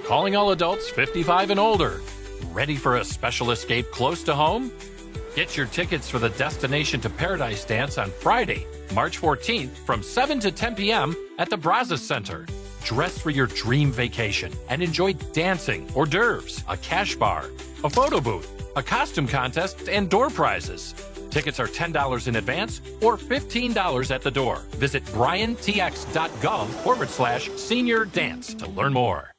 calling all adults 55 and older. Ready for a special escape close to home? Get your tickets for the Destination to Paradise dance on Friday, March 14th from 7 to 10 p.m. at the Brazos Center. Dress for your dream vacation and enjoy dancing, hors d'oeuvres, a cash bar, a photo booth, a costume contest, and door prizes. Tickets are $10 in advance or $15 at the door. Visit bryantx.gov/senior dance to learn more.